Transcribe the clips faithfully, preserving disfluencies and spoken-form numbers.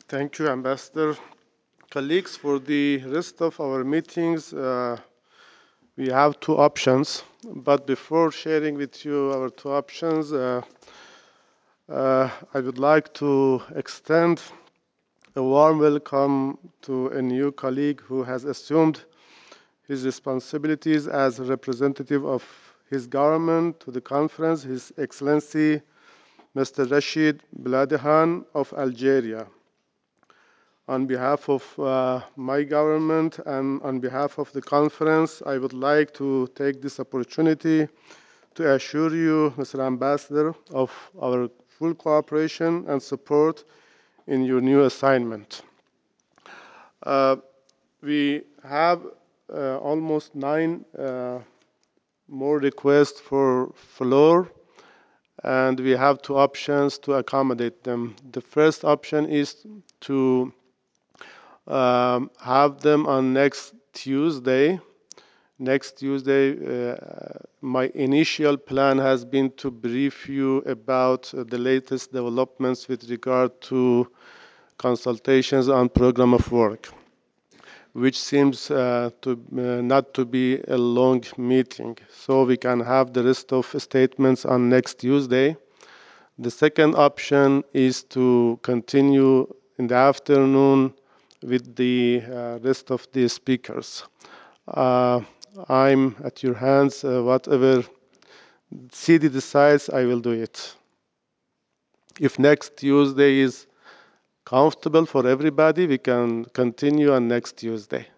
Thank you, Ambassador. Colleagues, for the rest of our meetings, uh, we have two options. But before sharing with you our two options, uh, uh, I would like to extend a warm welcome to a new colleague who has assumed his responsibilities as a representative of his government to the conference, His Excellency Mister Rashid Beladehan of Algeria. On behalf of uh, my government and on behalf of the conference, I would like to take this opportunity to assure you, Mister Ambassador, of our full cooperation and support in your new assignment. Uh, we have uh, almost nine uh, more requests for floor, and we have two options to accommodate them. The first option is to um, have them on next Tuesday. Next Tuesday, uh, my initial plan has been to brief you about uh, the latest developments with regard to consultations on program of work, which seems uh, to uh, not to be a long meeting. So we can have the rest of statements on next Tuesday. The second option is to continue in the afternoon with the uh, rest of the speakers. Uh, I'm at your hands. Uh, whatever C D decides, I will do it. If next Tuesday is comfortable for everybody, we can continue on next Tuesday.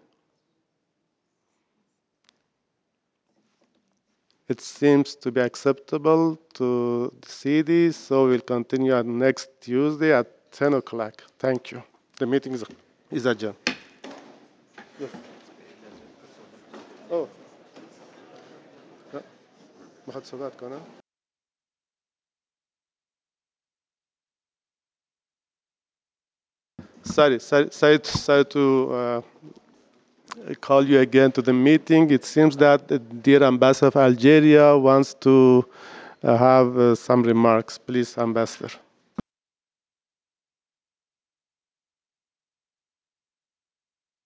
It seems to be acceptable to the C D, so we'll continue on next Tuesday at ten o'clock. Thank you. The meeting is, is adjourned. Yes. Oh. میخواد صحبت کنم؟ Sorry, sorry, sorry, sorry to uh, call you again to the meeting. It seems that the dear Ambassador of Algeria wants to uh, have uh, some remarks. Please, Ambassador.